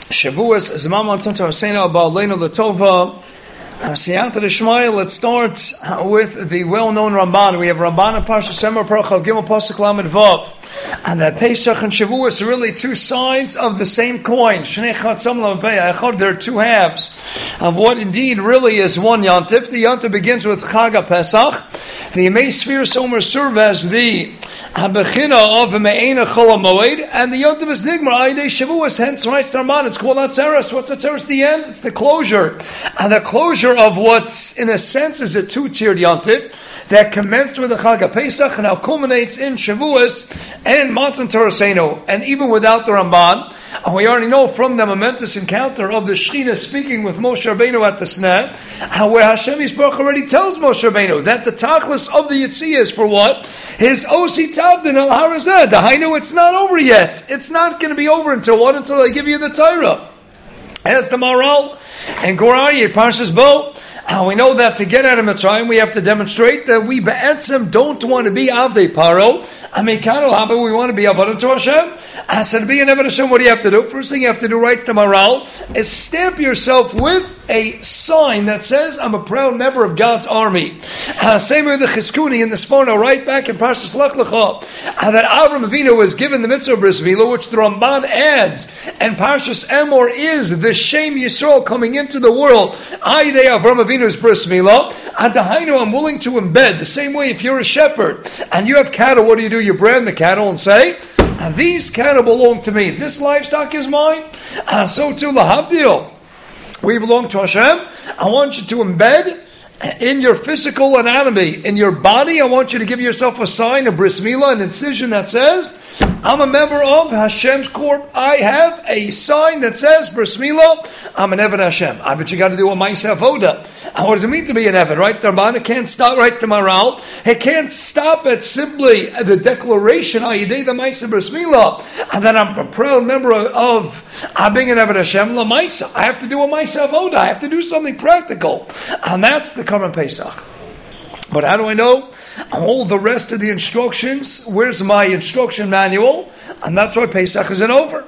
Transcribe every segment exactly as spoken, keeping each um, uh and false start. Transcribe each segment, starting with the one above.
Shavuos Zman Matzon Torasena Ba'aleinu L'Tova. Siyata D'Shmaya. Let's start with the well-known Ramban. We have Ramban and Parshas Emor Parachav Gimel Pasuk Lamed Vav, and that Pesach and Shavuos are really two sides of the same coin. Shnei Chatzam L'Mepei Echad. There are two halves of what indeed really is one Yantif. The Yantif begins with Chag Pesach. The Yemei Sfiras Omer serve as the Habechina of Me'ena Chol HaMoed, and the Yontiv is Nigmar Ayidei Shavuos. Hence, writes the Ramban, it's called Atzeres. What's Atzeres? The end. It's the closure, and the closure of what, in a sense, is a two-tiered Yontiv that commenced with the Chag Pesach and now culminates in Shavuos and Matan Toraseno. And even without the Ramban, and we already know from the momentous encounter of the Shechina speaking with Moshe Rabbeinu at the Sneh, how where Hashem Yisbarach already tells Moshe Rabbeinu that the tachlis of the Yitziyah is for what? His Osi Tavdin al Harazeh. The Hainu, it's not over yet. It's not going to be over until what? Until they give you the Torah. And it's the Maral and Gorari, Parshas Bo. And we know that to get out of Mitzrayim, we have to demonstrate that we be'etzim don't want to be Avdei Paro. I mean, Kano Haba, we want to be Avodah to Hashem. I said, to be an Eved Hashem, what do you have to do? First thing you have to do, writes the Maral, is stamp yourself with a sign that says, I'm a proud member of God's army. Uh, same with the Chizkuni in the Sforno, right back in Parshas Lech Lecha, uh, that Avram Avinu was given the mitzvah of Bris Milah, which the Ramban adds, and Parshas Emor is the Shem Yisrael coming into the world. Ayidei Avram Avinu's Bris Milah, and Dahainu, I'm willing to embed, the same way if you're a shepherd, and you have cattle, what do you do? You brand the cattle and say, these cattle belong to me. This livestock is mine. Uh, so too, lahavdil, we belong to Hashem. I want you to embed in your physical anatomy, in your body, I want you to give yourself a sign, a bris milah, an incision that says, I'm a member of Hashem's corp. I have a sign that says, bris milah, I'm an Eved Hashem. I bet you got to do a Ma'aseh Avoda. And what does it mean to be an Eved? Right? The Ramban, it can't stop, right? The Maral, it can't stop at simply the declaration, Ayidei the Ma'aseh bris milah, and then I'm a proud member of, of I'm being an Eved Hashem, La Ma'aseh. I have to do a Ma'aseh Avoda. I have to do something practical. And that's the Karban Pesach. But how do I know all the rest of the instructions? Where's my instruction manual? And that's why Pesach isn't over.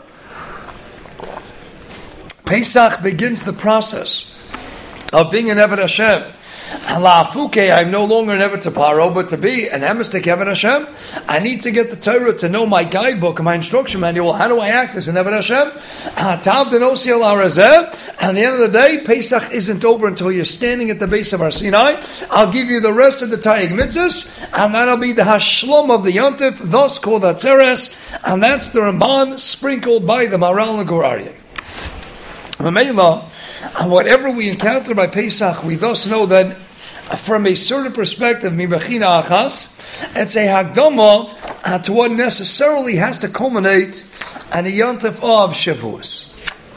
Pesach begins the process of being an Eved Hashem. I'm no longer an Eved to Paro, but to be an Emistik Eved Hashem, I need to get the Torah to know my guidebook, my instruction manual. How do I act as an Eved Hashem? And at the end of the day, Pesach isn't over until you're standing at the base of Har Sinai. I'll give you the rest of the Taryag Mitzvahs, and that'll be the Hashlom of the Yontif, thus called Atzeres, and that's the Ramban sprinkled by the Maral and Gorari. And whatever we encounter by Pesach, we thus know that from a certain perspective, Mibachina Achas, it's a Hagdama to what necessarily has to culminate on the Yontif of Shavuos.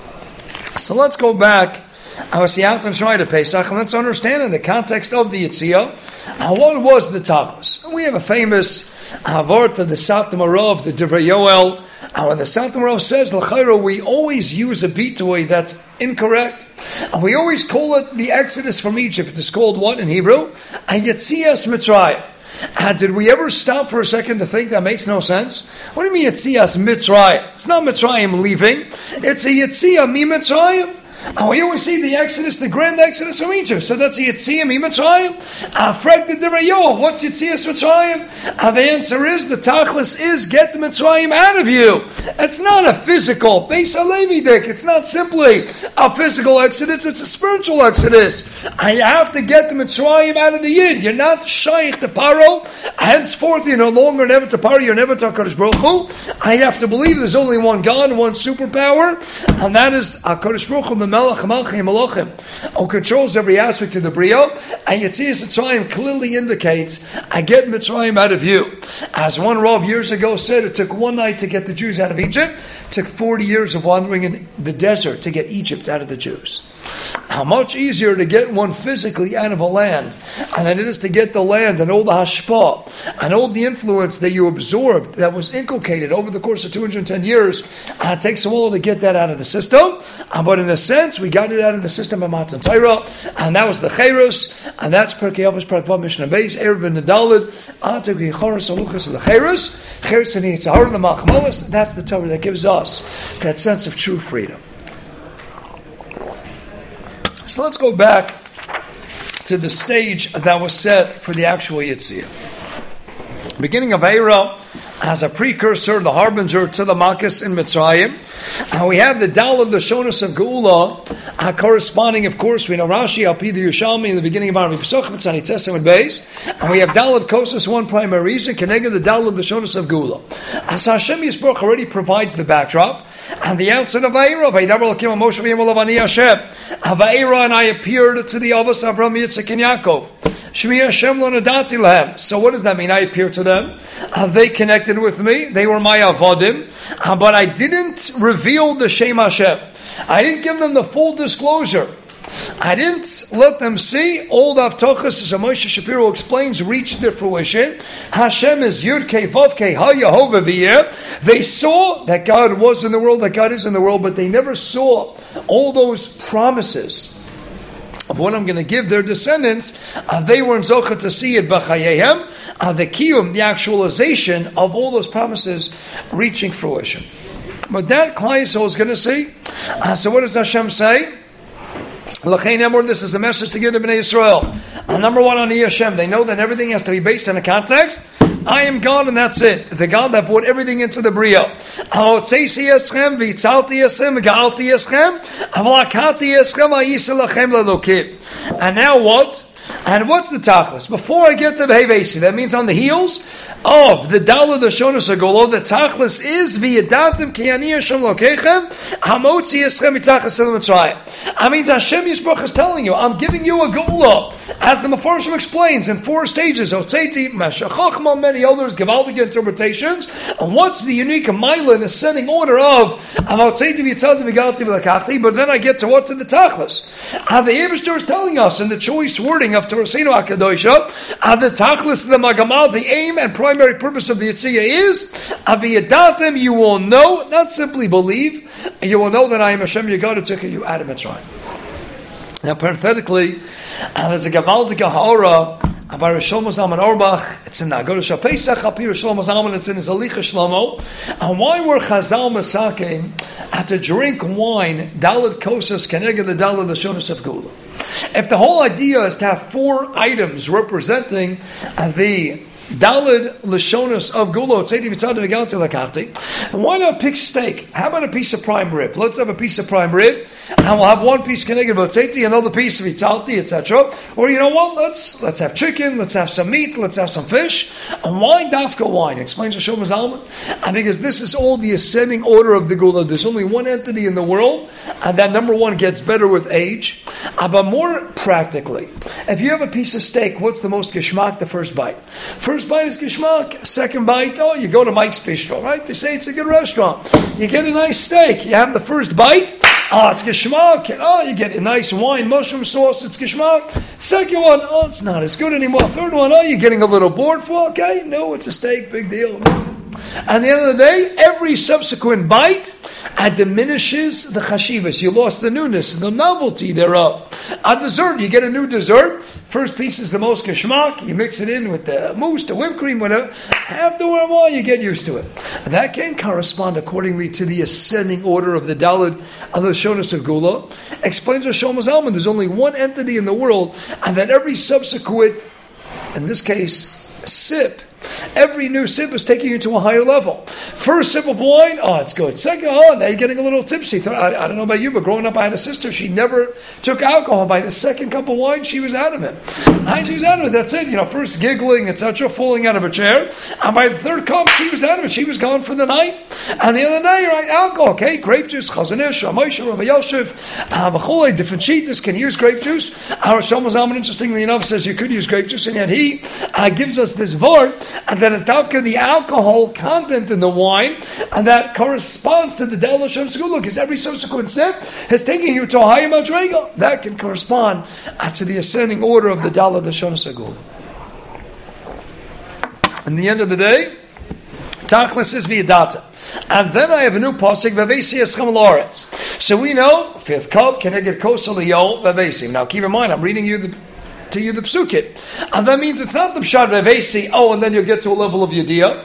So let's go back. I was the out and try to Pesach, and let's understand in the context of the Yitziyah, uh, what was the Tachlis. We have a famous Havart of the Sat Marov, the Divrei Yoel. And when the Sat Marov says L'chairo, we always use a bitui that's incorrect. And we always call it the Exodus from Egypt. It is called what in Hebrew? A Yetzias Mitzrayim. And did we ever stop for a second to think that makes no sense? What do you mean Yetzias Mitzrayim? It's not Mitzrayim leaving. It's a Yetziyah Mi Mitzrayim. And we always see the Exodus, the grand Exodus from Egypt. So that's Yetziyah Mi Mitzrayim. Afrek the Divrei Yoel. What's Yetzias Mitzrayim? And the answer is, the Tachlis is get the Mitzrayim out of you. It's not a physical, Beis HaLevi Dik. It's not simply a physical Exodus, it's a spiritual Exodus. I have to get the Mitzrayim out of the Yid. You're not Shaykh to Paro. Henceforth, you're no longer never to Paro, you're never to HaKadosh Baruch Hu. I have to believe there's only one God, one superpower, and that is HaKadosh Baruch Hu, the Melech HaMalchim Malachim, who controls every aspect of the Brio. And Yetzias Mitzrayim clearly indicates, I get Mitzrayim out of you. As one Rav years ago said, it took one night to get the Jews out of Egypt. It took forty years of wandering in the desert to get Egypt out of the Jews. How much easier to get one physically out of a land, and then it is to get the land and all the hashpah and all the influence that you absorbed that was inculcated over the course of two hundred ten years. Uh, it takes a while to get that out of the system, uh, but in a sense, we got it out of the system of Matan Torah, and that was the Cheirus, and that's Perkei Avos Perek Vav Mishnah Beis Erev and Nedalid Atuk Yichoros Aluchas of the Cheirus Cheirus and Yitzhar the Machmalas. That's the Torah that gives us that sense of true freedom. So let's go back to the stage that was set for the actual Yetziah. Beginning of Eira as a precursor, the harbinger to the Makkos in Mitzrayim. And we have the Dalad Lashonos of Geula, uh, corresponding, of course, we know Rashi, Alpi the Yerushalmi in the beginning of Arabi Pesachim, Tzani Tesem and Beis. And we have Dalad Kosas, one primary reason, Kenega the Dalad Lashonos of Geula. As Hashem Yisborach already provides the backdrop, and the outset of Eira, Vaydaber Lakim Moshe V'Yemol Avani Hashem. Eira and I appeared to the Avos Avram Yitzchak and Yaakov. Shmi Hashem lo nadati lahem. So what does that mean? I appeared to them. Uh, they connected with me. They were my avodim. Uh, but I didn't reveal the Shem Hashem. I didn't give them the full disclosure. I didn't let them see all the Avtochas, as Moshe Shapiro explains, reach their fruition. Hashem is Yud Kei Vav Kei Ha Yehovah V'yeh. They saw that God was in the world, that God is in the world, but they never saw all those promises of what I'm going to give their descendants. Uh, they weren't zochah to see it b'chayehem, uh, the kiyum, the actualization of all those promises reaching fruition. But that Klal Yisrael is going to see. Uh, so what does Hashem say? This is the message to give to Bnei Yisrael. Uh, number one, on Hashem, they know that everything has to be based on a context. I am God and that's it. The God that brought everything into the Bria. And now what? And what's the tachlis? Before I get to Behevesi, that means on the heels of the Dalad Lashonos Agolo, the tachlis is v'yadavtim ki ani Hashem lokechem hamotzi eschem mitachas el Mitzrayim. I mean, Hashem Yisborach is telling you, I'm giving you a Geula, as the Mefarshim explains in four stages. Otzeti, Mashachachma, many others, Gevaldik interpretations. And what's the unique Maila in ascending order of Otzeti v'yitzalti v'galti v'lakachti? But then I get to what's in the tachlis. And the Eibishter is telling us in the choice wording of Torasino HaKadosha, and the tachlis, the Magamal, the aim and primary purpose of the Yetziah is Aviyadatim, you will know, not simply believe, you will know that I am Hashem your God who took you out of Mitzrayim. Now, parenthetically, uh, there's a Gavaldik Ha'ora by Rosh Shlomo Zalman Auerbach. It's in Nagorish HaPesach, Hapi Rosh Shlomo Zalman, it's in his Alicha Shlomo. And why were Chazal Masakin at to drink wine, Dalad Kosas, Kenega the Dalad Lashonos of Geula? If the whole idea is to have four items representing uh, the Dalad Lashonos of Geula, Tzedi Mitzad V'Galti Lakachti, why not pick steak? How about a piece of prime rib? Let's have a piece of prime rib, and we'll have one piece Keneged V'Tzeti, another piece of Itzalti, et cetera. Or you know what? Let's let's have chicken, let's have some meat, let's have some fish. And why Dafka wine? Explains Rosh Shlomo Zalman. And because this is all the ascending order of the Geula. There's only one entity in the world, and that number one gets better with age. But more practically, if you have a piece of steak, what's the most geschmack? The first bite. First bite is geschmack. Second bite, oh, you go to Mike's Bistro, right? They say it's a good restaurant. You get a nice steak. You have the first bite. Oh, it's geschmack. Oh, you get a nice wine, mushroom sauce. It's geschmack. Second one, oh, it's not as good anymore. Third one, oh, you're getting a little bored for. Okay, no, it's a steak. Big deal. At the end of the day, every subsequent bite uh, diminishes the chashivas. You lost the newness, the novelty thereof. A dessert, you get a new dessert. First piece is the most geschmack. You mix it in with the mousse, the whipped cream, whatever. After a while, you get used to it. That can correspond accordingly to the ascending order of the Dalad of the Lashonos of Geula. Explains Rosh Shlomo Zalman, there's only one entity in the world, and that every subsequent, in this case, sip, every new sip is taking you to a higher level. First sip of wine, oh, it's good. Second, oh, now you're getting a little tipsy. I, I don't know about you, but growing up, I had a sister. She never took alcohol. By the second cup of wine, she was out of it. And she was out of it. That's it. You know, first giggling, et cetera, falling out of her chair. And by the third cup, she was out of it. She was gone for the night. And the other day, right, alcohol, okay, grape juice, chazanish, ramosha, rabbi Yosef, b'chulei, different cheetahs can use grape juice. Our Shlomo Zalman, interestingly enough, says you could use grape juice, and yet he uh, gives us this vort, and that is dafka the alcohol content in the wine, and that corresponds to the Dalad Lashonos of Geula, because every subsequent sip is taking you to a higher madrega. That can correspond uh, to the ascending order of the Dalad Lashonos of Geula. In the end of the day, tachlis is v'yadata. And then I have a new pasuk, v'vesi eschem la'aretz. So we know, fifth cup, keneged kos aliyol v'vesi. Now keep in mind, I'm reading you the to you the psukim. And that means it's not the pshat revesi, oh, and then you'll get to a level of yediyah.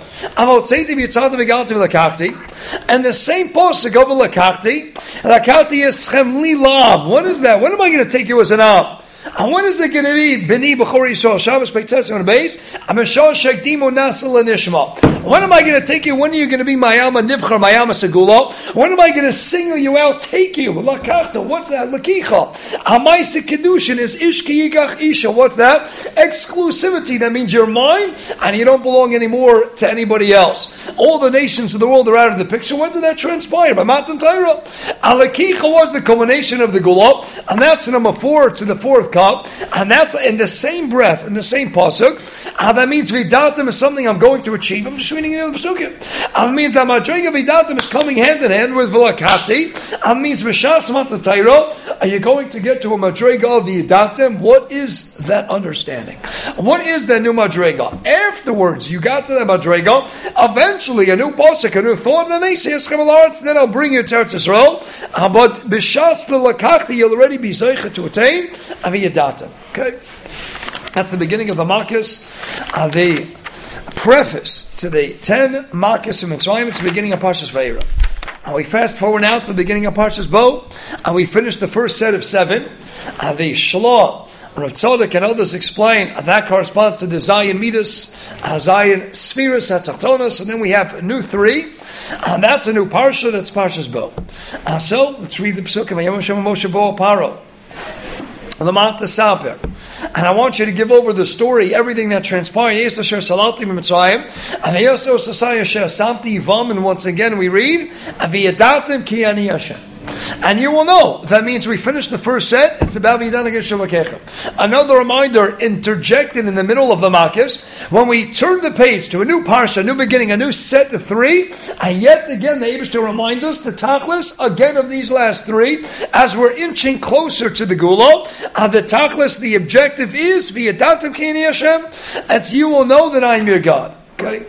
And the same posuk of lakachti, lakachti is schem li lam. What is that? When am I going to take you as an am? And when is it going to be? B'ni b'chor Yisrael Shabbos Peites on the base. I'm a shor shekdimo nasel nishma. When am I going to take you? When are you going to be Mayama Nivchar Mayama Segulo? When am I going to single you out? Take you lakachta. What's that? Lakicha. Amaisa kedushin is ishki yigach isha. What's that? Exclusivity. That means you're mine, and you don't belong anymore to anybody else. All the nations of the world are out of the picture. When did that transpire? By Matan Torah. Alakicha was the culmination of the Gula, and that's number four to the fourth cup, and that's in the same breath, in the same pasuk. And that means vidatim is something I'm going to achieve. I'm just reading the other pasukim. And it means that madrega vidatim is coming hand in hand with velakati. And it means mishas matan Torah. Are you going to get to a madrega of vidatim? What is that understanding? What is that new madrega? Afterwards, you got to that madrega. Eventually, a new pasuk, a new thought. Then I'll bring you to Eretz Yisrael. Uh, but bishas velakati, you'll already be zeicha to attain aviyadatim. Okay. That's the beginning of the Makkas, uh, the preface to the ten Makkas of Mitzrayim. It's the beginning of Parshas Vayera. And we fast forward now to the beginning of Parshas Bo, and we finish the first set of seven. Uh, the Shlah, Rav Tzadok, and others explain uh, that corresponds to the Zion Midas, uh, Zion Spheres, Atachtonos, and then we have a new three, and that's a new Parsha, that's Parshas Bo. Uh, so, let's read the Psukim. Vayom Hashem Moshe Bo Paro. The Mata Saper. And I want you to give over the story, everything that transpired. Yes, Asher Salati Mitzrayim, and Yes, Osasai Asher Samti Yivam, and once again we read, Aviyadatim Ki Ani Hashem. And you will know, that means we finished the first set, it's about another reminder interjected in the middle of the Makkas, when we turn the page to a new parsha, a new beginning, a new set of three, and yet again the Eibishter reminds us, the tachlis, again of these last three, as we're inching closer to the Gula, uh, the tachlis, the objective is, V'yadatim Ki Hashem, as you will know that I am your God. Okay?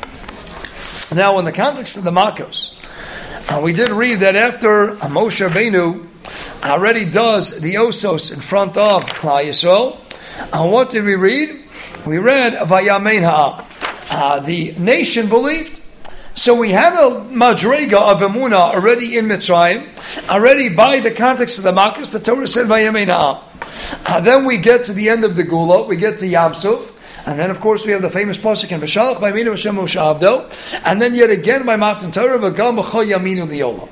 Now in the context of the Makkas, Uh, we did read that after Moshe Rabbeinu already does the Osos in front of Klal Yisrael, and what did we read? We read Vayamein Ha'am. Uh, the nation believed. So we have a madrega of Emunah already in Mitzrayim, already by the context of the Makkas. The Torah said Vayamein Ha'am. Uh, then we get to the end of the Gula, we get to Yam Suf. And then, of course, we have the famous pasuk in V'shalach b'yaminu Hashem Moshe Abdo, and then yet again by Matan Torah v'gam b'chol yaminu li'olam.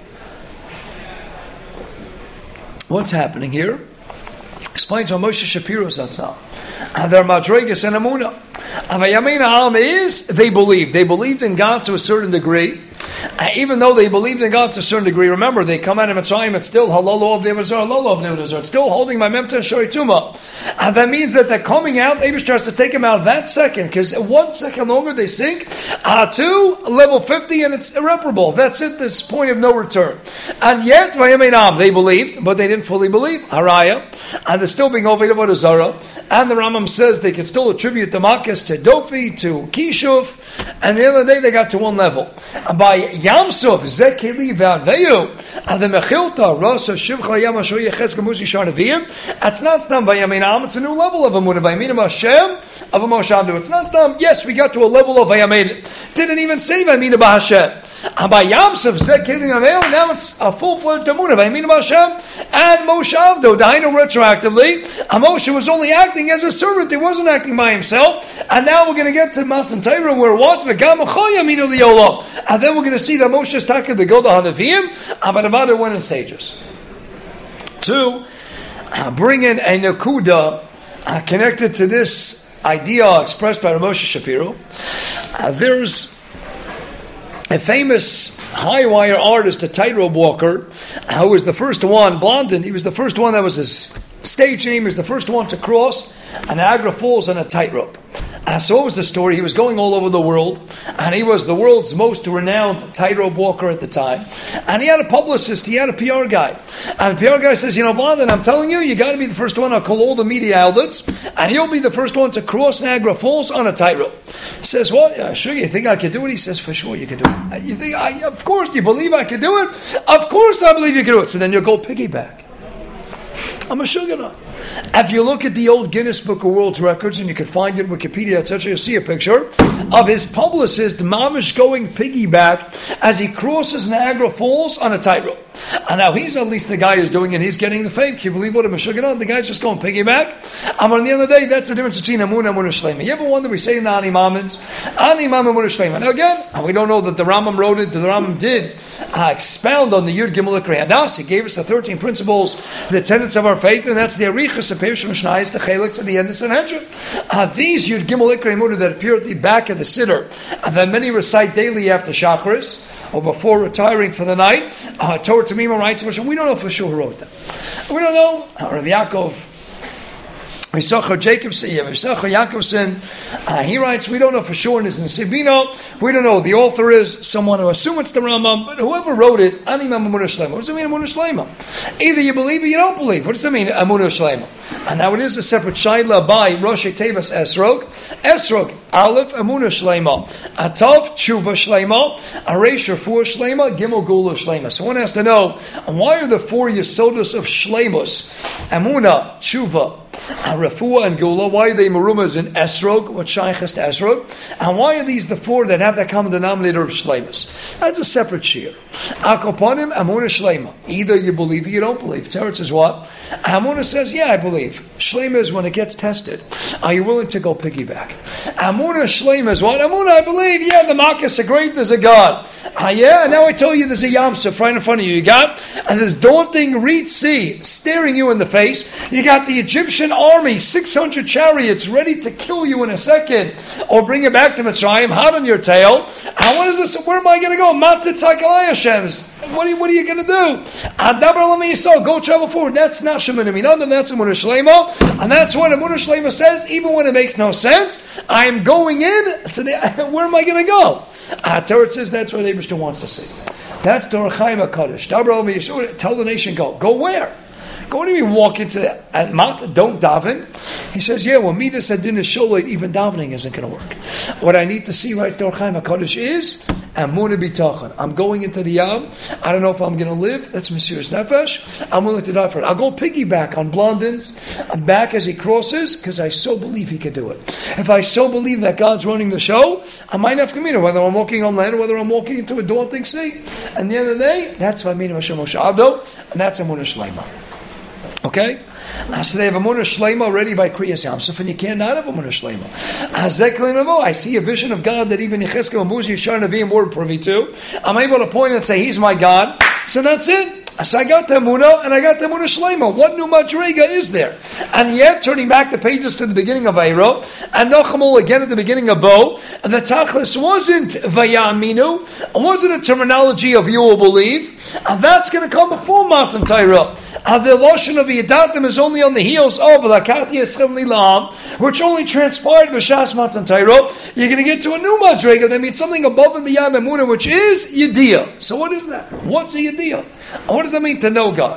What's happening here? Explains on Moshe Shapiro Zatzal. And their madregas and Emunah. And Vayamein Ha'am is they believed. They believed in God to a certain degree. Uh, even though they believed in God to a certain degree, remember they come out of Mitzrayim. It's still halalo of Nebuchadnezzar, halalo of Nebuchadnezzar. It's still holding my memta shori tuma. And that means that they're coming out. Abish tries to take them out that second, because one second longer they sink uh, to level fifty, and it's irreparable. That's it. This point of no return. And yet Vayamein Ha'am, they believed, but they didn't fully believe. Haraya, and they're still being over Avodah Zarah. And the Rambam says they can still attribute the Makkas to Dofi, to Kishuf, and the other day they got to one level. And by Yam Suf, Zekeli V'Aveyu, and the Mechilta, Rasa Shivcha Yam Asher Yeches Gamuzi Sharnaviyim, it's not stam Vayamein Ha'am, it's a new level of Emunah, Vayamin Hashem, of a Moshe Abdu. It's not stam, yes, we got to a level of Vayamein. Didn't even say Vayamin Hashem. And by Yam Suf, Zekeli V'Aveyu, now it's a full-fledged Emunah, Vayamin Hashem, and Moshe Abdu. Dainu retroactively, and Moshe was only acting as a servant, he wasn't acting by himself, and now we're going to get to Matan Torah where what? V'gam b'chol yaminu li'olam. And then we're going to see that Moshe is talking to Gilda HaNeviim, but Avada went in stages. To uh, bring in a Nakuda uh, connected to this idea expressed by Moshe Shapiro, uh, there's a famous high wire artist, a tightrope walker, uh, who was the first one, Blondin, he was the first one, that was his stage name, he was the first one to cross Niagara Falls on a tightrope. Uh, so what was the story? He was going all over the world, and he was the world's most renowned tightrope walker at the time. And he had a publicist, he had a P R guy. And the P R guy says, you know, Blondin, I'm telling you, you got to be the first one. I'll call all the media outlets, and you'll be the first one to cross Niagara Falls on a tightrope. He says, well, yeah, sure, you think I could do it? He says, for sure you could do it. You think, I, of course, you believe I could do it? Of course I believe you could do it. So then you'll go piggyback. a Meshuggah. If you look at the old Guinness Book of World Records, and you can find it in Wikipedia, et cetera, you'll see a picture of his publicist, Mamish, going piggyback as he crosses Niagara Falls on a tightrope. And now he's at least the guy who's doing it, he's getting the fame. Can you believe what a Meshuggah? The guy's just going piggyback. And at the end of the day, that's the difference between Amun and Amun Shlema. You ever wonder, we say in the Ani Mamins, Ani Mam and Amun Shlema. Now again, we don't know that the Rambam wrote it, the Rambam did uh, expound on the Yud Gimel Ikrei Hadas. He gave us the thirteen principles, the tenets of our faith, and that's the Arichas, the Peirush Mishnayos, the Chelek to the end of Sanhedrin. Uh, these Yud Gimel Ikrei Mudah that appear at the back of the Siddur, and that many recite daily after Shacharis, or before retiring for the night, uh, Torah Tamima writes, we don't know for sure who wrote them. We don't know. Uh, Rabbi Yaakov, Yisachar Jacobson, Yisachar Jacobson, uh, he writes, we don't know for sure, and it's in Sivino, we don't know who the author is, someone who assumes it's the Rambam, but whoever wrote it, Ani Amunah Shlema. What does it mean, Amunah Shlema? Either you believe or you don't believe. What does it mean, Amunah Shlema? And now it is a separate Shaila by Rosh Tevas Esrog, Esrog, Aleph, Amunah Shlema, Atav, Tshuva Shlema, Aresh, Refuah Shlema, Gimel Gula Shlema. So one has to know, why are the four Yesodos of Shlemus, Amunah, Tshuva, Refuah and Gula, why are they marumas in Esrog? What shaykhs to Esrog? And why are these the four that have that common denominator of Shlemus? That's a separate shir. Akoponim, Amunah Shlema. Either you believe or you don't believe. Teretz is what? Amunah says, yeah, I believe. Shlema is when it gets tested. Are you willing to go piggyback? Amunah Shlema is what? Amunah, I believe, yeah, the Makkahs are great, there's a God. Ah, yeah, now I tell you there's a Yam Suf right in front of you. You got, and this daunting Reed Sea staring you in the face. You got the Egyptian army, six hundred chariots ready to kill you in a second, or bring you back to Mitzrayim, hot on your tail. And what is this? Where am I going to go? Matzitzakalai Hashem's. What are you, what are you going to do? Adabar Lami Yisrael, go travel forward. That's not Shemin Aminon, that's Amunah Shlema, and that's what Amunah Shlema says, even when it makes no sense. I am going in, to the, where am I going to go? Uh, Torah says that's what Abraham wants to see. That's Dor Chaim HaKadosh. Tell the nation, go. Go where? Go, what do you mean walk into at Mat, don't daven? He says, yeah, well, Midas Adin is Sholeit, even davening isn't going to work. What I need to see, right, Dor Chaim HaKadosh, is Amunah B'tachon. I'm going into the Yam. I don't know if I'm going to live. That's Mesiras Nefesh. I'm willing to die for it. I'll go piggyback on Blondin's back as he crosses, because I so believe he can do it. If I so believe that God's running the show, I might have committed, whether I'm walking on land or whether I'm walking into a daunting sea. And at the end of the day, that's Vaymin Hashem Moshe Abdo, and that's Amunah Shlema. Okay? Uh, so they have Amunah Shlema already by Kriyas Yamsuf, and you cannot have Amunah Shlema. I see a vision of God that even Yechezkel and Muzi Yishar Nevi'im were privy to. I'm able to point and say, He's my God. So that's it. So I got the Amunah, and I got the Amunah Shlema. What new Madrega is there? And yet, turning back the pages to the beginning of Eiro, and Nachamol again at the beginning of Bo, the Tachlis wasn't Vayaminu, it wasn't a terminology of you will believe, and that's going to come before Matan Torah. And the Lashon of Yadatim is only on the heels of Lakati Eschem Lilam, which only transpired B'Shas Matan Torah. You're going to get to a new Madrega that means something above and beyond Amunah, which is Yediyah. So what is that? What's a Yediyah? What does that mean to know God?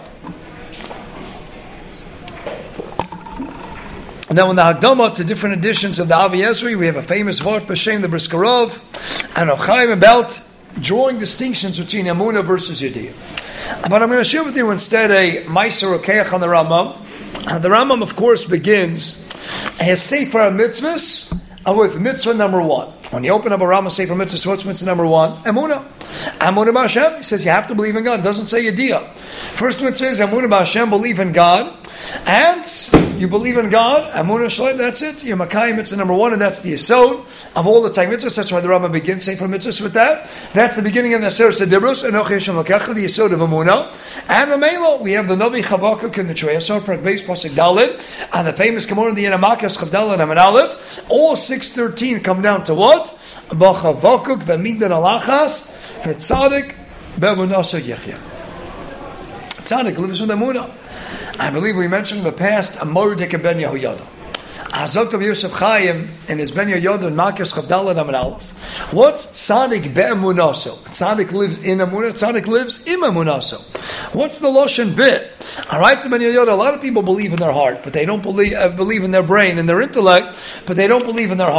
Now, in the Hagdama to different editions of the Avi Ezri, we have a famous Vart B'Shem the Briskerov and Ochaim about drawing distinctions between Amunah versus Yediyah. But I'm going to share with you instead a Meiser Okeach on the Rambam. Uh, the Rambam, of course, begins his Sefer HaMitzvahs with mitzvah number one. When you open up a Rambam Sefer HaMitzvahs, what's mitzvah number one? Amunah. Amunah B'Hashem. He says you have to believe in God. It doesn't say Yediyah. First mitzvah is Amunah B'Hashem, believe in God. And you believe in God, Amunah Shalom, that's it. Your Makai mitzvah number one, and that's the Yesod of all the time mitzvahs. That's why the Rambam begins Sefer mitzvahs with that. That's the beginning of the Aseret Sedibros, Enoch Yeshem Lakecha, the Yesod of Amunah. And Ramelo, we have the Navi Chavakuk in the Troyasor, Prak Beis, Pasuk Dalet, and the famous Gemara in the Yenamakas, Chav Dalet, and Aleph. All six thirteen come down to what? B'Chavakuk, V'Migdan Alachas, V'Tzadik, Be'Munasa Yechya. Tzadik lives with Amunah. I believe we mentioned in the past a Mordik Ben Yehoyada. Azok of Yosef Chaim in his Ben Yehoyada and Makis Chavdalad Amin Aleph. What's Tzadik Be'emunaso? Tzadik lives in Amunah. Tzadik lives in Amunaso. What's the Loshen bit? All right, so Ben Yehoyada, a lot of people believe in their heart, but they don't believe uh, believe in their brain and their intellect, but they don't believe in their heart.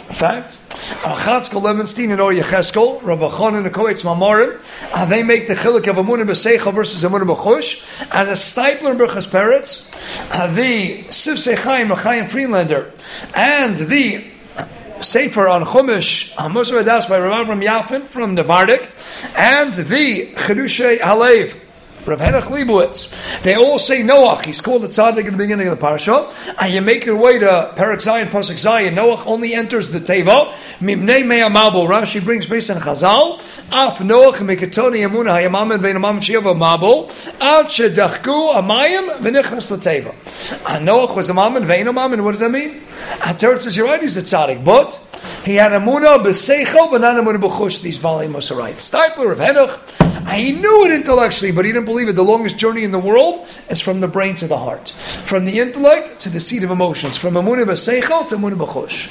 fact. Chatzkel Levenstein and Or Yecheskel, Rabbi Chon and the Koetz Mamorim, and they make the chiluk of Amunah B'Seichel versus Amunah B'Chush, and the Stipler Berchas Peretz, the Sivsei Chaim Chaim Friedlander, and the Sefer on Chumash, Musar Adas by Rav Avram Yafin from the Vardik, and the Chedushay Halev, Rav Henach Leibowitz. They all say Noach. He's called the tzaddik at the beginning of the parasha. And you make your way to Perek Zayin, Pasuk Zayin. Noach only enters the teva. Mibnei mea mabul. Rashi brings based on Chazal. Af Noach meketoni amuna hayamamin vein amam shiva mabul. Ad shedachku amayim v'nichnas l'teva. And Noach was a mammon vein amamin. What does that mean? Teretz says you're right. He's a tzaddik, but he had amuna b'seichel, but not amuna b'chush. These Baalei Mussar right. Stipler of Henach. He knew it intellectually, but he didn't believe it. The longest journey in the world is from the brain to the heart. From the intellect to the seat of emotions. From Amunah B'Seichel to Amunah B'Chush.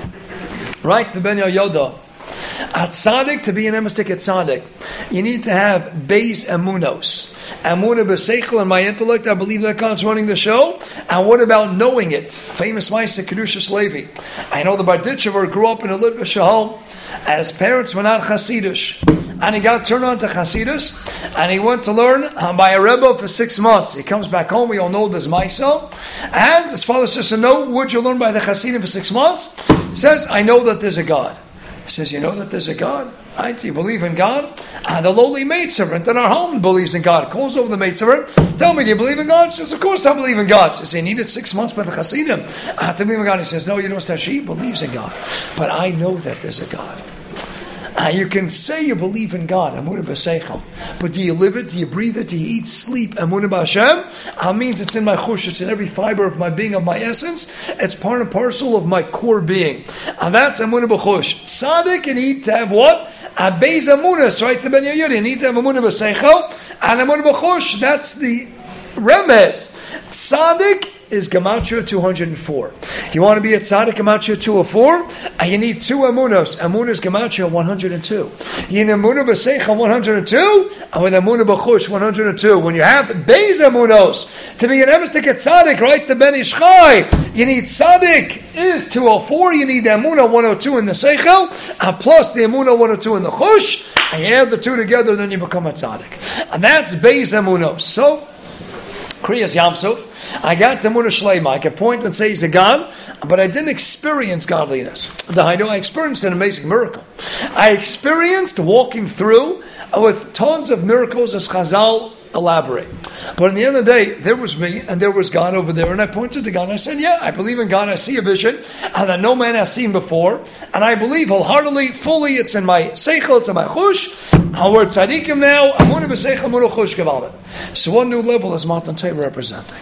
Writes the Ben Yoda, at tzaddik, to be an emistic at tzaddik, you need to have beis emunos. Amunah B'Seichel in my intellect, I believe that God's running the show. And what about knowing it? Famous Maisa Kedushas Levi. I know the Barditchever grew up in a Litvish home. As parents were not Hasidish. And he got turned on to Hasidus, and he went to learn um, by a Rebbe for six months. He comes back home, we all know this Maisa. And his father says, so no, would you learn by the Hasidim for six months? He says, I know that there's a God. He says, you know that there's a God? Right? Do you believe in God? And the lowly maidservant in our home believes in God. Calls over the maidservant, tell me, do you believe in God? She says, of course I believe in God. She says, he needed six months by the Hasidim uh, to believe in God. He says, no, you don't understand. She believes in God. But I know that there's a God. Uh, you can say you believe in God, Amunah B'Seichel, but do you live it? Do you breathe it? Do you eat, sleep, Amunah B'Hashem? Uh, means it's in my chush, it's in every fiber of my being, of my essence. It's part and parcel of my core being. And that's Amunah B'Chush. Tzaddik, you need to have what? A beis Amunah, so right to Ben Yehuda, you need to have Amunah B'Seichel, and Amunah B'Chush, that's the remez. Tzaddik is Gematria two hundred four. You want to be a tzaddik, Gematria two oh four? And you need two amunos. Amunah is Gematria one hundred two. You need Amunah B'Seichel one hundred two, and with Amunah B'Chush one hundred two. When you have beis amunos, to be an emistic tzaddik, writes the Ben Ish Chai, you need tzaddik is two oh four, you need the Amunah one oh two in the Seichel, and plus the Amunah one oh two in the Chush, and you add the two together, then you become a tzaddik. And that's beis amunos. So, Kriyas Yamsuf, I got to Amunah Shleima. I could point and say he's a God, but I didn't experience godliness. I know I experienced an amazing miracle. I experienced walking through with tons of miracles as Chazal elaborate. But in the end of the day, there was me and there was God over there, and I pointed to God and I said, yeah, I believe in God, I see a vision and that no man has seen before, and I believe wholeheartedly, fully, it's in my seichel, it's in my chush, and we're tzadikim now, Amunah B'Seichel, Amunah Chush Gevalid. So one new level is Matan Torah representing.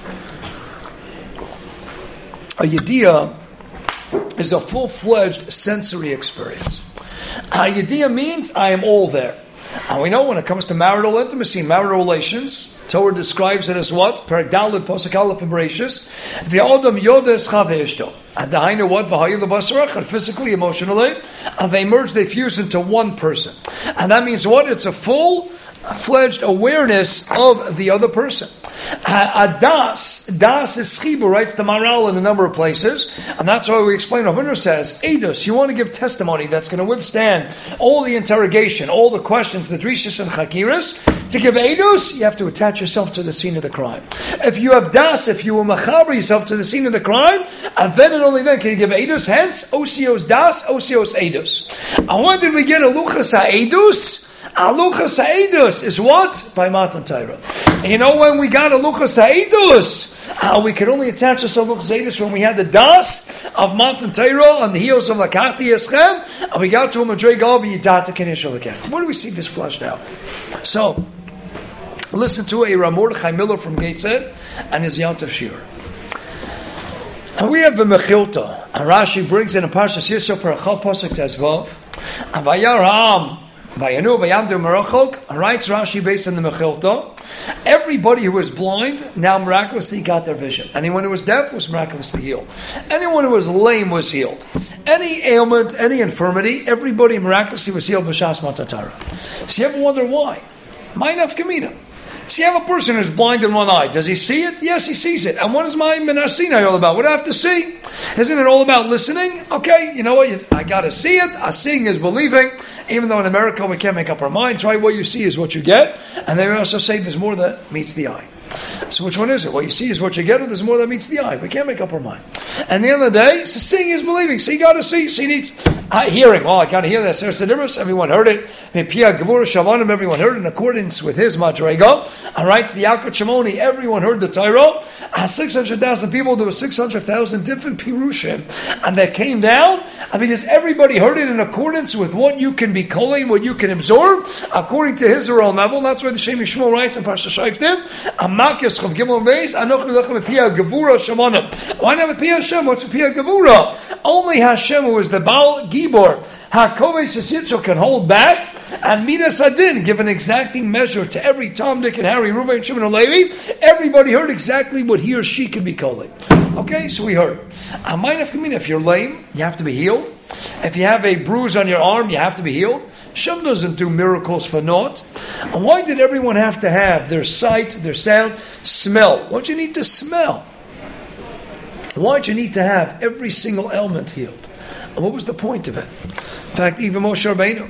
A Yediyah is a full-fledged sensory experience. A Yediyah means I am all there. And we know when it comes to marital intimacy, marital relations, Torah describes it as what? Perek Daled, Pasuk Aleph and Bereshis. V'odam yodes chaveishto. And dahainu what? V'hayu l'basarach. Physically, emotionally. And they merge, they fuse into one person. And that means what? It's a full-fledged awareness of the other person. A das, das is chibu, writes the Maral in a number of places, and that's why we explain. Rav says, Eidos, you want to give testimony that's going to withstand all the interrogation, all the questions, the drishas and chakiras. To give Eidos, you have to attach yourself to the scene of the crime. If you have das, if you will machaber yourself to the scene of the crime, and then and only then can you give Eidos. Hence, osios das, osios Eidos. And when did we get a luchas ha-Eidos? Aluchas ha'edus is what? By Matan Torah. You know when we got Aluchas ha'edus? Uh, we could only attach us to Aluchas ha'edus when we had the das of Matan Torah on the heels of Lakati Eschem, and we got to a Madrei Gavi Yidata Kenish Olekech. Where do we see this flushed out? So, listen to a Rav Mordechai Miller from Gateshead and his Yom Tov Shir. And we have the Mechilta, and Rashi brings in a Parshas Yisro Parachal Pasuk Tezvav, and Vayar Ha'am Vayanu Vayamdu Merachok, writes Rashi based on the Mechilta. Everybody who was blind now miraculously got their vision. Anyone who was deaf was miraculously healed. Anyone who was lame was healed. Any ailment, any infirmity, everybody miraculously was healed b'shas Matan Torah. So you ever wonder why? My nafkamina. So you have a person who's blind in one eye. Does he see it? Yes, he sees it. And what is my Minar Sinai all about? What do I have to see? Isn't it all about listening? Okay, you know what? I got to see it. Uh, seeing is believing. Even though in America we can't make up our minds, right? What you see is what you get. And they also say there's more that meets the eye. So which one is it? What you see is what you get, or there's more that meets the eye. We can't make up our mind. And the end of the day, so seeing is believing. So you got to see. So he needs uh, hearing. Well, I got to hear that. There's a difference. Everyone heard it. Everyone heard it in accordance with his madrega. All right, so the Yalkut Shimoni, everyone heard the Torah. Uh, six hundred thousand people. There were six hundred thousand different pirushim, and that came down uh, because everybody heard it in accordance with what you can be calling, what you can absorb, according to his or own level. And that's why the Shem Yishmael writes in Parsha Shoftim. Why not a Piyah Hashem? What's a Piyah Gevura? Only Hashem, who is the Baal Gibor, HaKovei Sesitzo, can hold back, and Midas Adin give an exacting measure to every Tom, Dick, and Harry, Reuven, Shimon, and Levi. Everybody heard exactly what he or she could be calling. Okay, so we heard. If you're lame, you have to be healed. If you have a bruise on your arm, you have to be healed. Hashem doesn't do miracles for naught. And why did everyone have to have their sight, their sound, smell? Why do you need to smell? Why do you need to have every single element healed? And what was the point of it? In fact, even Moshe Rabbeinu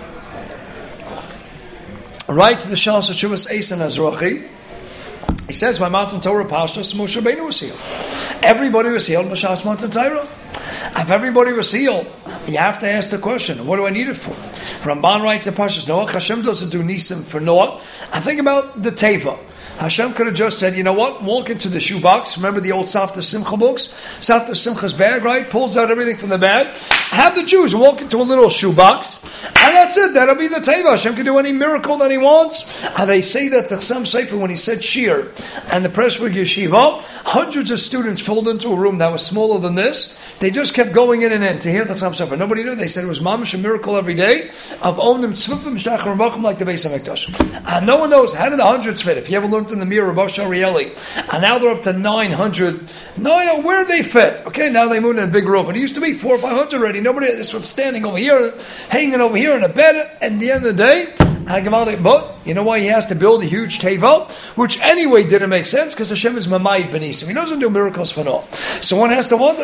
writes in the Shas Shuvas Eisen Azrachi, he says, by Mountain Torah Pashtos, Moshe Rabbeinu was healed. Everybody was healed by Shas Mountain Torah. If everybody was healed, you have to ask the question, what do I need it for? Ramban writes in Parshas Noach, Hashem doesn't do nisim for naught. I think about the Teva. Hashem could have just said, you know what, walk into the shoebox. Remember the old Safta Simcha books? Safta Simcha's bag, right? Pulls out everything from the bag. Have the Jews walk into a little shoebox, and that's it. That'll be the Teva. Hashem can do any miracle that he wants. And they say that the Chassam Sofer, when he said Shir and the Pressburg Yeshiva, hundreds of students filled into a room that was smaller than this. They just kept going in and in to hear the Chassam Sofer. Nobody knew. They said it was mamash, a miracle every day of Omnim Tzvufim Shtach Ramachim, like the Beis HaMikdash. And no one knows, how did the hundreds fit? If you ever learned in the mirror, Rav Sharieli, and now they're up to nine hundred. No, where they fit? Okay, now they moved in a big room. But it used to be four or five hundred already. Nobody, this one's standing over here, hanging over here in a bed. At the end of the day, but you know why he has to build a huge teva? Which anyway didn't make sense, because Hashem is Mamayit Benisim. He doesn't do miracles for all. So one has to wonder,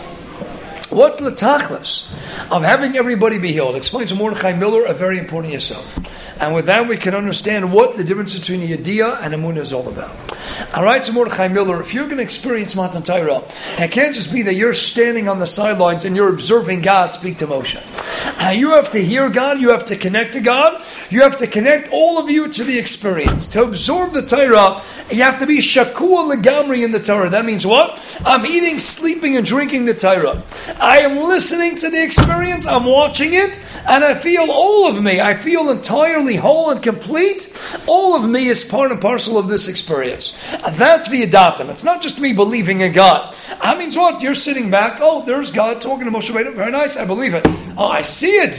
what's the tachlis of having everybody be healed? Explains Mordechai Miller a very important yesod. And with that we can understand what the difference between a Yediyah and Emunah is all about. Alright, so Mordechai Miller, if you're going to experience Matan Torah, it can't just be that you're standing on the sidelines and you're observing God speak to Moshe. Uh, you have to hear God, you have to connect to God, you have to connect all of you to the experience. To absorb the Torah, you have to be shakua legamri in the Torah. That means what? I'm eating, sleeping, and drinking the Torah. I am listening to the experience, I'm watching it, and I feel all of me. I feel entirely whole and complete. All of me is part and parcel of this experience. That's v'yadatam. It's not just me believing in God. That means what? You're sitting back, oh, there's God talking to Moshe Rabbeinu. Very nice, I believe it. Oh, I see it.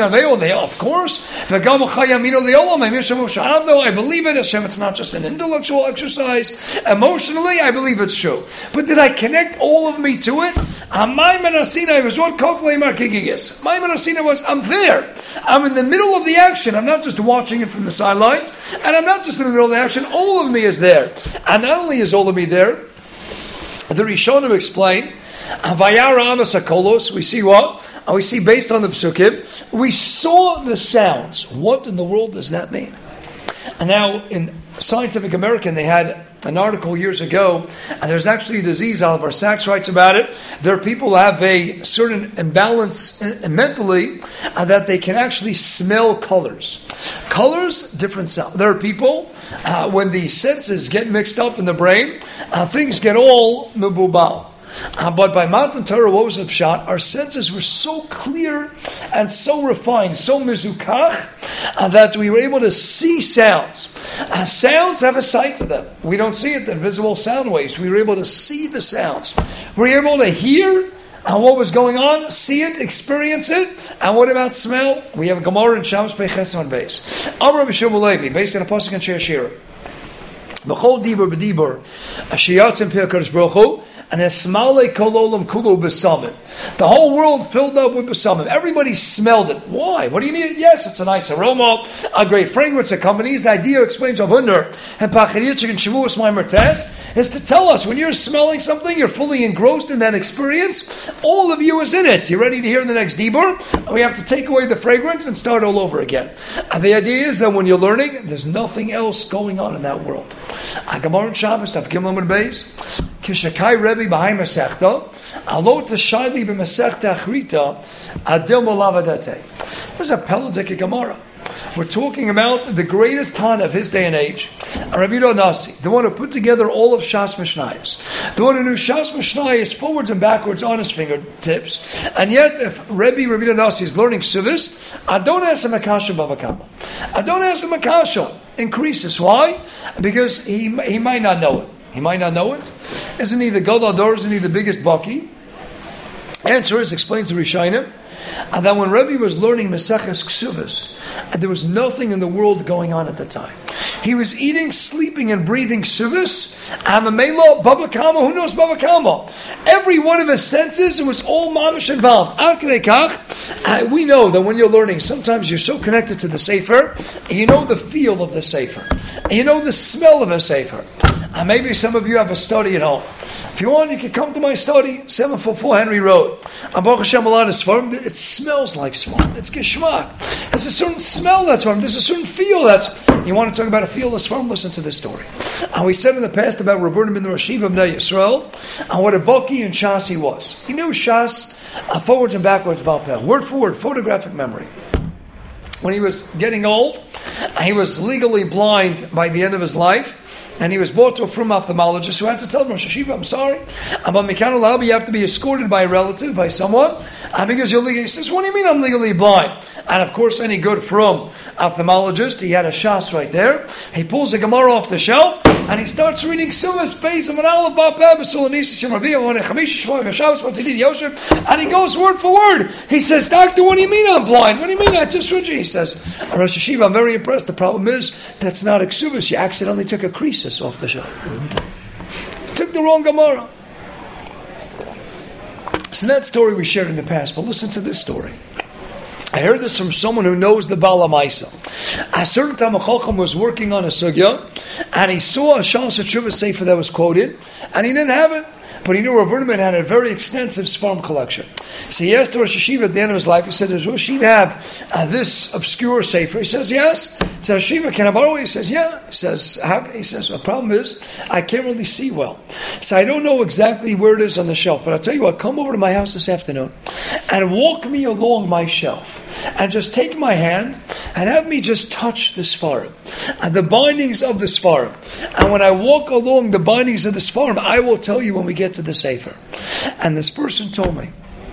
Of course. I believe it. Hashem, it's not just an intellectual exercise. Emotionally, I believe it's true. But did I connect all of me to it? My Menasina was what? My Menasina was, I'm there. I'm in the middle of the action. I'm not just watching it from the sidelines. And I'm not just in the middle of the action. All of me is there. And not only is all of me there, the Rishonim explain, we see what? And we see based on the Psukim, we saw the sounds. What in the world does that mean? And now in Scientific American, they had an article years ago, and there's actually a disease, Oliver Sacks writes about it. There are people who have a certain imbalance mentally, uh, that they can actually smell colors. Colors, different sound. There are people, uh, when the senses get mixed up in the brain, uh, things get all mebubal. Uh, but by Matan Torah, what was the pshat? Our senses were so clear and so refined, so mizukach, uh, that we were able to see sounds. Uh, sounds have a sight to them. We don't see it, the invisible sound waves. We were able to see the sounds. We were able to hear uh, what was going on, see it, experience it. And what about smell? We have a Gemara in Shamos Peiches on base. Amar B'Shimon Levi, based on a pasuk in Shir Shir. B'chol dibur b'dibur, Ashiyatzim Pei HaKadosh Baruch Hu, and esmale kololam kulu besamim. The whole world filled up with besamim. Everybody smelled it. Why? What do you need? Yes, it's a nice aroma, a great fragrance. Accompanies the idea. Explains Rav Hutner and Pachaditzig and Shavuos Maimer Test is to tell us when you're smelling something, you're fully engrossed in that experience. All of you is in it. You're ready to hear the next dibur. We have to take away the fragrance and start all over again. And the idea is that when you're learning, there's nothing else going on in that world. Agamar Shabbos Tav Gimel Amud Beis Kishakai Rebbe B'Hai Masechta Alot Shayli B'Masechta Achrita Adil Molavadate. This is a Pelodic Gemara. We're talking about the greatest Tana of his day and age, Rabbi Yehuda Nasi, the one who put together all of Shas Mishnayos, the one who knew Shas Mishnayos forwards and backwards on his fingertips, and yet if Rabbi Rabbi Yehuda Nasi is learning Suvis, Adon Asa Makasha Bavakama. Adon Asa Makasha increases. Why? Because he he might not know it. He might not know it. Isn't he the Gadol Dor? Isn't he the biggest Baki? Answer is, explains the Rishonim, and that when Rebbe was learning Maseches Ksuvos, and there was nothing in the world going on at the time. He was eating, sleeping, and breathing Ksuvos, and Mamelo, Baba Kama, who knows Baba Kama? Every one of his senses, it was all mamish involved. Ad Kedei Kach, uh, we know that when you're learning, sometimes you're so connected to the Sefer, and you know the feel of the Sefer, and you know the smell of a Sefer. And maybe some of you have a study at home. If you want, you can come to my study, seven forty-four Henry Road. I'm Baruch Hashem a lot of Svarim. It smells like Svarim. It's Geshmak. There's a certain smell that's Svarim. There's a certain feel that's... You want to talk about a feel of Svarim? Listen to this story. And we said in the past about Rav ben Rosh Yeshiva Bnei Yisrael, and what a Baki and Shas he was. He knew Shas uh, forwards and backwards, Valpel. Word for word, photographic memory. When he was getting old, he was legally blind by the end of his life. And he was brought to a frum ophthalmologist who had to tell him, Rosh Hashiva, I'm sorry, but Mikano Labi, you have to be escorted by a relative, by someone, and because you're legally, he says, what do you mean I'm legally blind? And of course, any good frum ophthalmologist, he had a shas right there. He pulls a Gemara off the shelf, and he starts reading Sumas, Beis, and Aleph, Bapeh, Besolonisis, Yomaviyah, One Chamish, Shvah, Shabbos, Matidid, Yosef, and he goes word for word. He says, Doctor, what do you mean I'm blind? What do you mean I just read you? He says, Rosh Hashiva, I'm very impressed. The problem is, that's not Ksubis. You accidentally took a creases off the shelf. Took the wrong Gemara. So that story we shared in the past, but listen to this story. I heard this from someone who knows the Bala Maisa. A certain time a Chacham was working on a sugya, and he saw a Shas Tshuva sefer that was quoted, and he didn't have it. But he knew Rav Hutner had a very extensive Sfarim collection. So he asked Rosh Hashiva at the end of his life, he said, does Rosh Hashiva have uh, this obscure sefer? He says, yes. He says, Shiva, can I borrow it? He says, yeah. He says, how? He says, the problem is, I can't really see well. So I don't know exactly where it is on the shelf, but I'll tell you what, come over to my house this afternoon and walk me along my shelf and just take my hand and have me just touch the Sfarim and the bindings of the Sfarim. And when I walk along the bindings of the Sfarim, I will tell you when we get to the Sefer. And this person told me,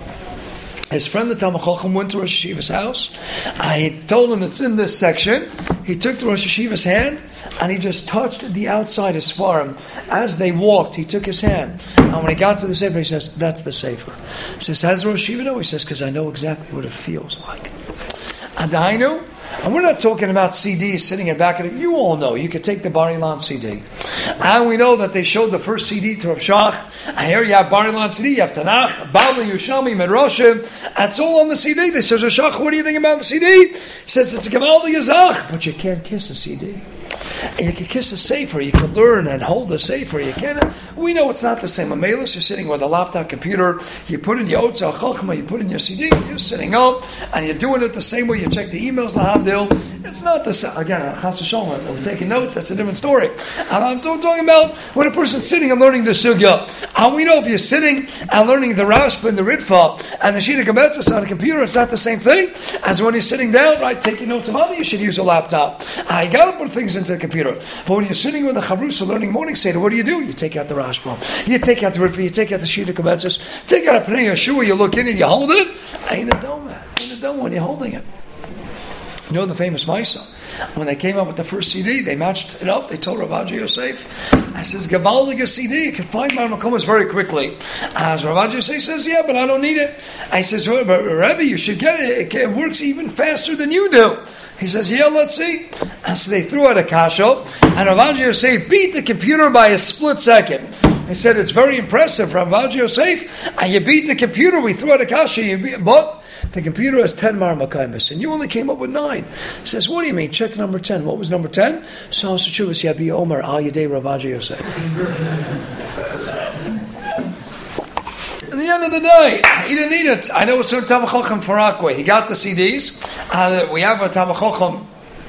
his friend the Talmid Chacham went to Rosh Hashiva's house. I told him it's in this section. He took the Rosh Hashiva's hand and he just touched the outside of Sfarim. As they walked, he took his hand. And when he got to the Sefer, he says, that's the Sefer. He says, how does Rosh Hashiva know? He says, because I know exactly what it feels like. And I know. And we're not talking about C Ds sitting in back of it. You all know. You could take the Bar Ilan C D. And we know that they showed the first C D to Rav Shach. And here you have Bar Ilan C D, you have Tanakh, Bavli, Yerushalmi, Medrashim. And it's all on the C D. They say, Rav Shach, what do you think about the C D? He says, it's a Gemaldi Yazach. But you can't kiss a C D. And you can kiss a sefer, you can learn and hold a sefer, you can. We know it's not the same. A Melis, you're sitting with a laptop computer, you put in your Otzah Chachma, you put in your C D, you're sitting up, and you're doing it the same way you check the emails, Lahavdil. It's not the same. Again, Chas v'Shalom, we're taking notes, that's a different story. And I'm talking about when a person's sitting and learning the Sugya. And we know if you're sitting and learning the Rashba and the Ritva and the Shita Kabetzas on a computer, it's not the same thing as when you're sitting down, right, taking notes of how you should use a laptop. Uh, you got to put things into the computer. But when you're sitting with a Chavrusa learning morning Seder, what do you do? You take out the Rashba, you take out the Ritva, you take out the Shita Kabetzas, take out a Pnei Yeshua, you look in and you hold it. Ain't a dome, ain't a dome when you're holding it. You know the famous Maisa. When they came up with the first C D, they matched it up. They told Rav Aji Yosef, I says, Gavaldiga C D, you can find my Makomas very quickly. As Rav Aji Yosef says, yeah, but I don't need it. I says, well, but Rebbe, you should get it. It works even faster than you do. He says, yeah, let's see. And so they threw out a kasha, and Rav Aji Yosef beat the computer by a split second. He said, it's very impressive, Ravaji Yosef, and you beat the computer, we threw out a kasha, you beat, but the computer has ten marmakaimis, and you only came up with nine. He says, what do you mean? Check number ten. What was number ten? So Shuvas Yabi Omer Al Yadei Ravaji Yosef. At the end of the day, he didn't need it. I know a certain Tamachochem Farakwe. He got the C Ds. Uh, we have a Tamachochem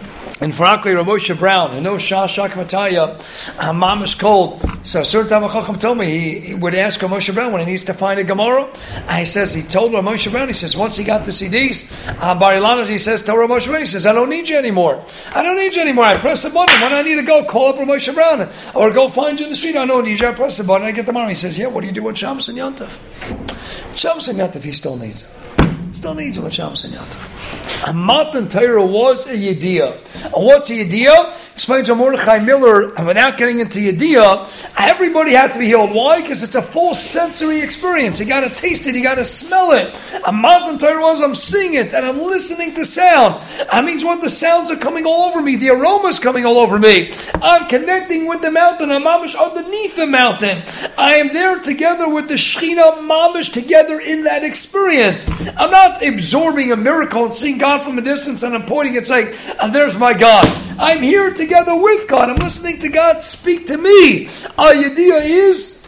in Farakwe, Ramosha Brown, who knows Shah Shak Mataya, uh, Mom is cold. So certain Tamachochem told me he, he would ask Ramosha Brown when he needs to find a Gemara. And he says, he told Ramosha Brown, he says, once he got the C Ds, uh, Bar Ilan, he says, tell Ramosha Brown, he says, I don't need you anymore. I don't need you anymore. I press the button. When I need to go, call up Ramosha Brown. Or go find you in the street. I don't need you. I press the button. I get the money. He says, yeah, what do you do on Shabbos and Yom Tov? Shabbos and Yom Tov, he still needs it. Still needs it on Shabbos and Yom Tov. A Matan Torah was a Yediyah. And what's a Yediyah? Explains to Mordechai Miller, and without getting into Yediyah, everybody had to be healed. Why? Because it's a full sensory experience. You got to taste it, you got to smell it. A Matan Torah was, I'm seeing it, and I'm listening to sounds. That means what? The sounds are coming all over me, the aroma's coming all over me. I'm connecting with the mountain, I'm mamish underneath the mountain. I am there together with the Shechina, mamish together in that experience. I'm not absorbing a miracle and seeing God from a distance and I'm pointing and saying, oh, there's my God. I'm here together with God. I'm listening to God speak to me. A Yediyah is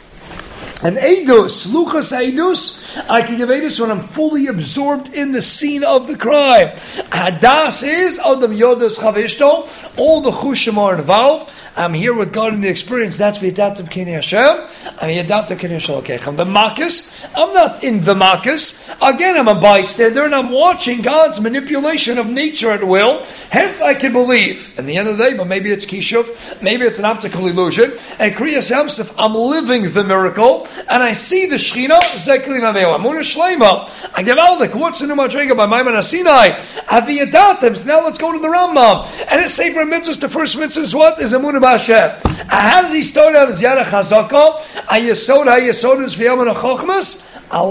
an Eidus, Luchas Eidus. I can give Eidus when I'm fully absorbed in the scene of the crime. Hadas is Adam Yodas Chavishto. All the Chushim are involved. I'm here with God in the experience. That's V'yadatem K'nei Hashem. I'm V'yadatem K'nei Shalokechem. The Makis, I'm not in the Makis. Again, I'm a bystander and I'm watching God's manipulation of nature at will. Hence, I can believe. In the end of the day, but maybe it's Kishuv, maybe it's an optical illusion. And Kriyas Yamsef, I'm living the miracle and I see the Shechina. Zekli Naveo. Amunah Shleima. I give Aldik. What's the new Madrega by Maimon HaSinai? Aviyadatem. Now let's go to the Rambam. And it's Sefer Mitzvahs. The first mitzvah is what? Is Amunah Hashem. How does he start out his Yara Chazaka? Ayesod, Ayesod is V'yaman HaChochmas.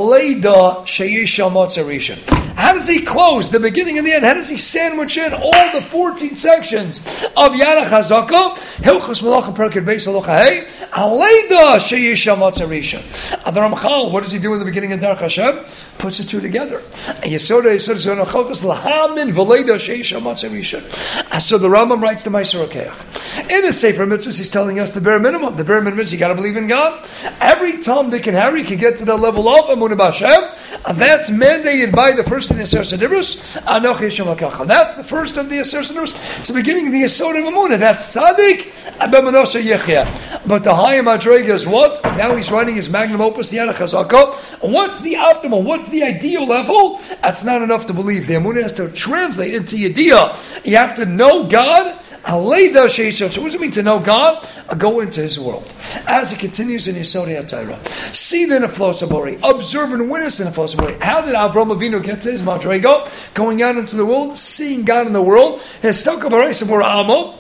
Aleida Sheyesh Matzah Rishon. How does he close the beginning and the end? How does he sandwich in all the fourteen sections of Yara Chazaka? Hilchos Malachim Perkei Beis Halacha Hey. Aleida Sheyesh Matzah Rishon. The Ramchal, what does he do in the beginning of Derech Hashem? Puts the two together. Ayesod, Ayesod is V'yaman HaChochmas. Lahamin V'leida Sheyesh Matzah Rishon. So the Rambam writes the Meiser Rokeach. In the Sefer Mitzvahs, he's telling us the bare minimum. The bare minimum is you got to believe in God. Every Tom, Dick, and Harry can get to the level of Amunah B'Hashem. And that's mandated by the first of the Aser Sedivros. Anoch Yishem HaKacha. That's the first of the Aser Sedivros. It's the beginning of the Yesod of Amunah. That's Tzaddik Abemanosha Yechia. But the higher Madrega is what? Now he's writing his magnum opus, the Yara Chazaka. What's the optimal? What's the ideal level? That's not enough to believe. The Amunah has to translate into Yediyah. You have to know God. So what does it mean to know God? I go into His world. As it continues in Yesodei HaTorah. See then a Flosabori. Observe and witness in a Flosabori. How did Avraham Avinu get to his Madrego? Going out into the world, seeing God in the world. His Tokabarai Amo.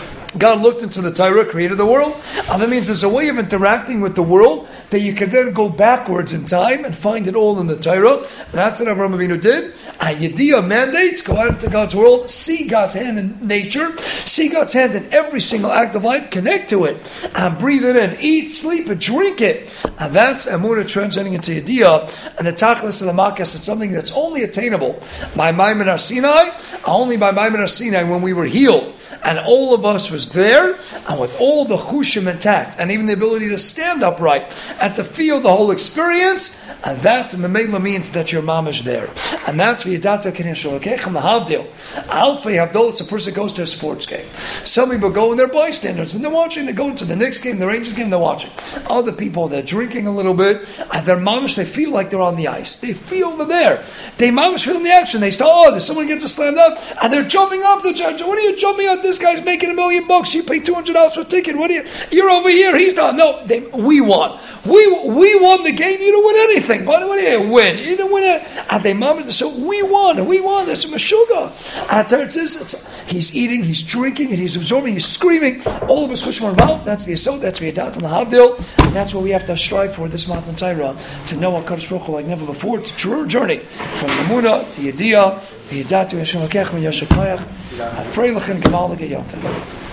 God looked into the Torah, created the world. Uh, that means there's a way of interacting with the world that you can then go backwards in time and find it all in the Torah. That's what Avraham Avinu did. Uh, Yediyah mandates, go out into God's world, see God's hand in nature, see God's hand in every single act of life, connect to it, and breathe it in, eat, sleep, and drink it. And that's Amunah transcending into Yediyah. And the Tachlis of the Makas, it's something that's only attainable by Maimon HaSinai, only by Maimon HaSinai when we were healed. And all of us was there, and with all the chushim intact, and even the ability to stand upright, and to feel the whole experience, and that memela means that your mom is there. And that's v'yadata k'nei shalokechem l'havdil. Alfei havdol, a person goes to a sports game. Some people go and they're bystanders, and they're watching, they go into the Knicks game, the Rangers game, they're watching. Other people, they're drinking a little bit, and their moms, they feel like they're on the ice. They feel they're there. They moms feel in the action. They start, oh, there's someone gets a slammed up, and they're jumping up. They're jumping, what are you jumping up? This guy's making a million bucks. You pay two hundred dollars for a ticket. What are you? You're over here. He's not. No, they, we won. We we won the game. You didn't win anything. But what do you win? You didn't win it. And they mom so we won. We won. There's a meshuga. And it says it's, he's eating, he's drinking, and he's absorbing, he's screaming. All of us chushim involved. That's the asod. That's v'yadat and the havdil. And that's what we have to strive for this Matan Torah, to know HaKadosh Baruch Hu like never before. It's a true journey from Amunah to Yediyah. V'yadat v'yashem l'kech v'yashakayach. Afreilichen gemalige yonta.